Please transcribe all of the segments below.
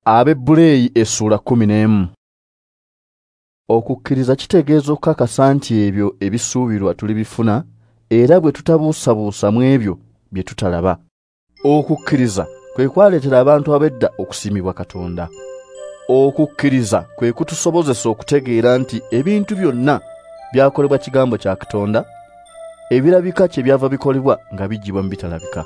Abebbuleeyi essula 11. Okukkiriza kitegeeza okukakasa nti ebyo ebisuubirwa tulibifuna era bwe tutabuusabuusa mu ebyo bye tutalaba. Okukkiriza kwe kwaleetera abantu ab'edda okusiimibwa Katonda. Okukkiriza kwe kutusobozesa okutegeera nti ebintu byonna byakolebwa kigambo kya Katonda, ebirabika kye byava bikolebwa nga bijjibwa mu bitalabika.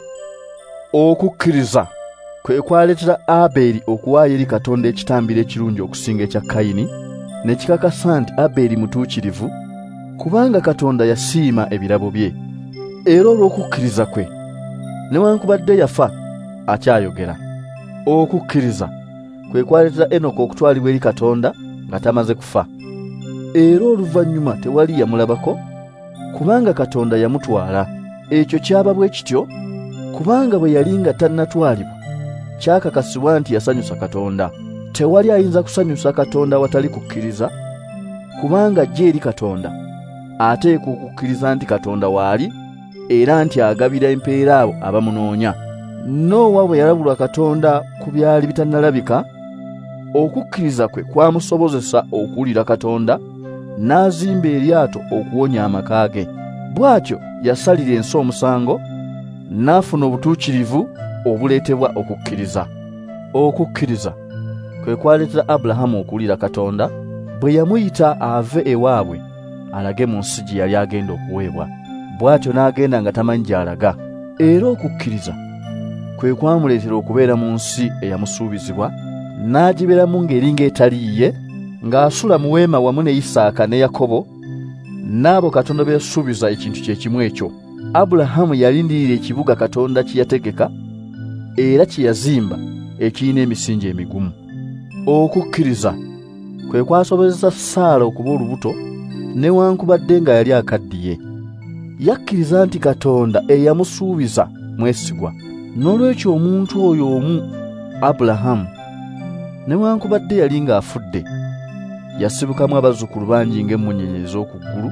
Okukkiriza kwe kwaleetera Aberi okuwaayo eri Katonda ekitambiro ekirungi okusinga ekya Kayini, ne kikakasa nti Aberi mutuukirivu kubanga Katonda yasiima ebirabo bye. Era olw'okukkiriza kwe, newankubadde yafa, akyayogera. Okukkiriza kwe kwaleetera Enoko okutwalibwa eri Katonda nga tamaze kufa. Era oluvannyuma tewali yamulabako kubanga Katonda yamutwala. Ekyo kyaba bwe kityo kubanga bwe yali nga tannatwalibwa, kyakakasibwa nti yasanyusa Katonda. Tewali ayinza kusanyusa Katonda watali kukkiriza, kubanga ajja eri Katonda ateeka okukkiriza nti Katonda waali era nti agabira empeera abo abamunoonya. Noowa bwe yalabulwa Katonda ku byali bitannalabika, okukkiriza kwe kwamusobozesa okuwulira Katonda, n'azimba eryato okuwonya amaka ge. Bw'atyo yasalira ensi omusango, n'afuna obutuukirivu obuleetebwa okukkiriza. Okukkiriza kwe kwaleetera Abulahamu okuwulira Katonda bwe yamuyita ave ewaabwe alage mu nsi gye yali agenda okuweebwa. Bw'atyo n'agenda nga tamanyi gy'alaga. Era okukkiriza kwe kwamuleetera okubeera mu nsi eyamusuubizibwa, n'agibeeramu ng'eringa etaliiye, ng'asula mu weema wamu ne Isaaka ne Yakobo, n'abo Katonda be yasuubiza ekintu kye kimu ekyo. Abulahamu yalindirira ekibuga Katonda kye yategeka era kye yazimba ekirina emisingi emigumu. Okukkiriza kwe kwasobozesa Saala okuba olubuto newankubadde nga yali akaddiye. Yakkiriza nti Katonda eyamusuubiza mwesigwa. N'olwekyo omuntu oyo omu, Abulahamu, newankubadde yali ng'afudde, yasibukamu abazzukulu bangi ng'emmunyeenye ez'oku ggulu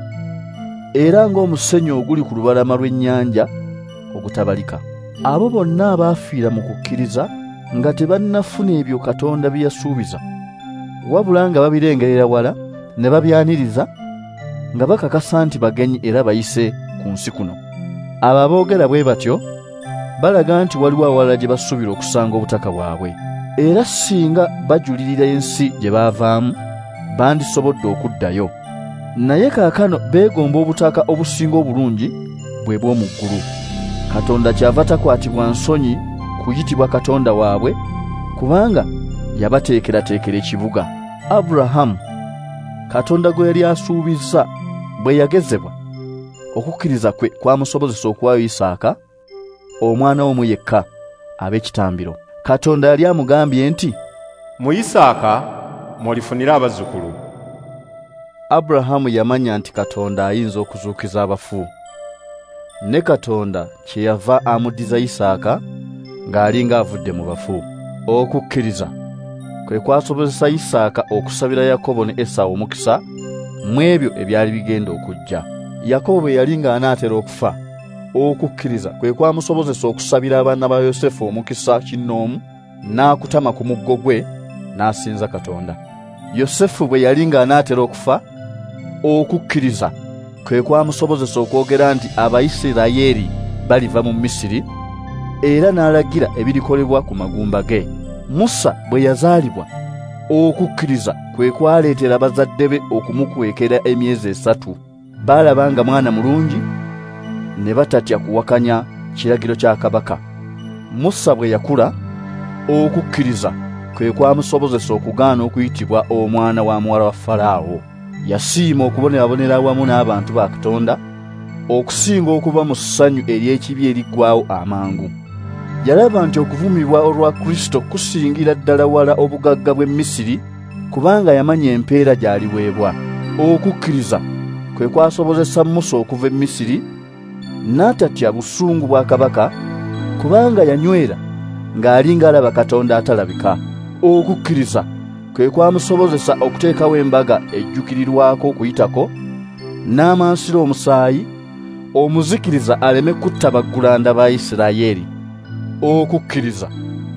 era ng'omusenyu oguli ku lubalama lw'ennyanja ogutabalika. Abo bonna abaafiira mu kukkiriza nga tebannafuna ebyo Katonda bye yasuubiza, wabula nga babirengerera wala ne babyaniriza nga bakakasa nti bagenyi era bayise ku nsi kuno. Abo aboogera bwe batyo balaga nti waliwo awalala gye basuubira okusanga obutaka bwabwe, era singa bajulirira ensi gye baavaamu bandisobodde okuddayo. Naye kaakano beegomba obutaka obusinga obulungi bwe bw'omu ggulu. Katonda kyava takwatibwa nsonyi kuyitibwa Katonda waabwe kubanga yabateekerateekera ekibuga. Abulahamu, Katonda gwe yali asuubiza, bwe yagezebwa, okukkiriza kwe kwamusobozesa okuwaayo Isaaka, omwana omu yekka, ab'ekitambiro. Katonda yali amugambye nti, mu Isaaka mwolifunira abazzukulu. Abulahamu yamanya nti Katonda ayinza okuzuukiza abafu. Ne Katonda kyeyava amuddiza Isaaka ng'ali ng'avudde mu bafu. Okukkiriza kwe kwasobozesa Isaaka okusabira Yakobo ne Esawu omukisa mu ebyo ebyali bigenda okujja. Yakobo bwe yali ng'anaatera okufa, okukkiriza kwe kwamusobozesa okusabira abaana ba Yosefu omukisa kinnoomu, n'akutama ku muggo gwe n'asinza Katonda. Yosefu bwe yali ng'anaatera okufa, okukkiriza kwe kwamusobozesa okwogera nti Abayisirayiri baliva mu Misiri, era n'alagira ebirikolebwa ku magumba ge. Musa bwe yazaalibwa, okukkiriza kwe kwaleetera bazadde be okumukwekera emyezi 3. Baalaba nga mwana mulungi ne batatya kuwakanya kiragiro kya kabaka. Musa bwe yakula, okukkiriza kwe kwamusobozesa okugaana okuyitibwa omwana wa muwala wa Falaawo. Yasiima okubonerabonera awamu n'abantu ba Katonda okusinga okuba mu ssanyu ery'ekibi eriggwaawo amangu. Yalaba nti okuvumibwa olwa Kristo kusingira ddala wala obugagga bw'e Misiri kubanga yamanya empeera gy'aliweebwa. Okukkiriza kwe kwasobozesa Musa okuva e Misiri n'atatya busungu bwa kabaka kubanga yanywera ng'ali ng'alaba Katonda atalabika. Okukkiriza kwe kwamusobozesa okuteekawo embaga ejjukirirwako okuyitako n'amansira omusaayi, omuzikiriza aleme kutta baggulanda ba Isirayiri. Okukkiriza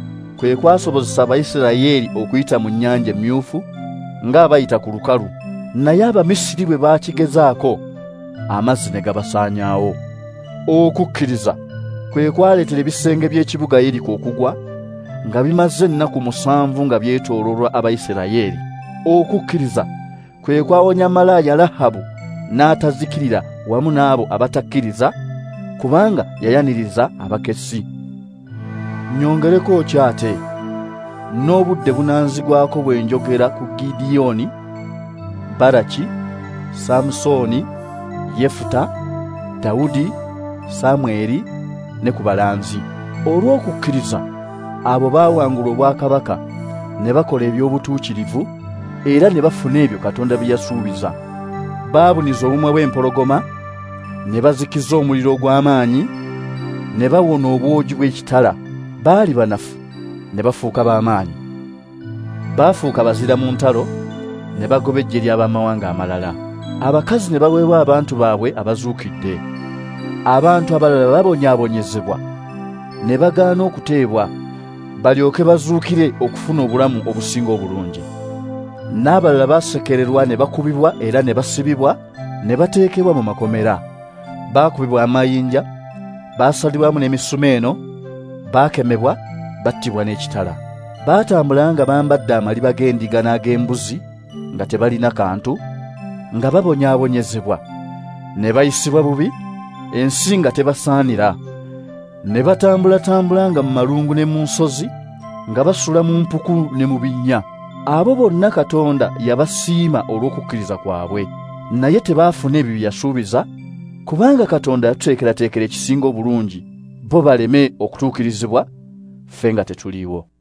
kwe kwasobozesa Abayisirayiri okuyita mu nnyanja emyufu ng'abayita ku lukalu, naye Abamisiri bwe baakigezaako amazzi ne gabasaanyaawo. Okukkiriza kwe kwaleetera ebisenge by'ekibuga Yeriko okugwa nga bimaze ennaku 7 nga byetoololwa Abayisirayiri. Okukkiriza kwe kwawonya malaaya Lahabu n'atazikirira wamu n'abo abatakkiriza kubanga yayaniriza abakessi. Nyongereko kyate n'obudde bunanzigwako bwe njogera ku Gidiyoni, Baraki, Samusoni, Yefuta, Dawudi, Samweri ne ku balanzi. Olw'okukkiriza abo baawangula obwakabaka ne bakola eby'obutuukirivu era ne bafuna ebyo Katonda bye yasuubiza. Baabuniza obumwe bw'empologoma, ne bazikiza omuliro ogw'amaanyi, ne bawona obwogi bw'ekitala. Baali banafu ne bafuuka b'amaanyi. Baafuuka bazira mu ntalo ne bagoba eggye ly'abamawanga amalala. Abakazi ne baweebwa abantu baabwe abazuukidde. Abantu abalala babonyaabonyezebwa ne bagaana okuteebwa balyoke bazuukire okufuna obulamu obusinga obulungi. N'abalala baasekererwa ne bakubibwa era ne basibibwa ne bateekebwa mu makomera. Baakubibwa amayinja, baasalibwamu n'emisumeeno, baakemebwa, battibwa n'ekitala. Baatambula nga bambadde amaliba g'endiga n'ag'embuzi nga tebalina kantu, nga babonyaabonyezebwa, ne bayisibwa bubi, ensi nga tebasaanira. Ne batambula nga mu malungu ne mu nsozi, nga basula mu mpuku ne mu binnya. Abo bonna Katonda yabasiima olw'okukkiriza kwabwe, naye tebaafuna ebyo bye yasuubiza, kubanga Katonda yatuteekerateekera ekisinga obulungi, bo baleme okutuukirizibwa, ffe nga tetuliiwo.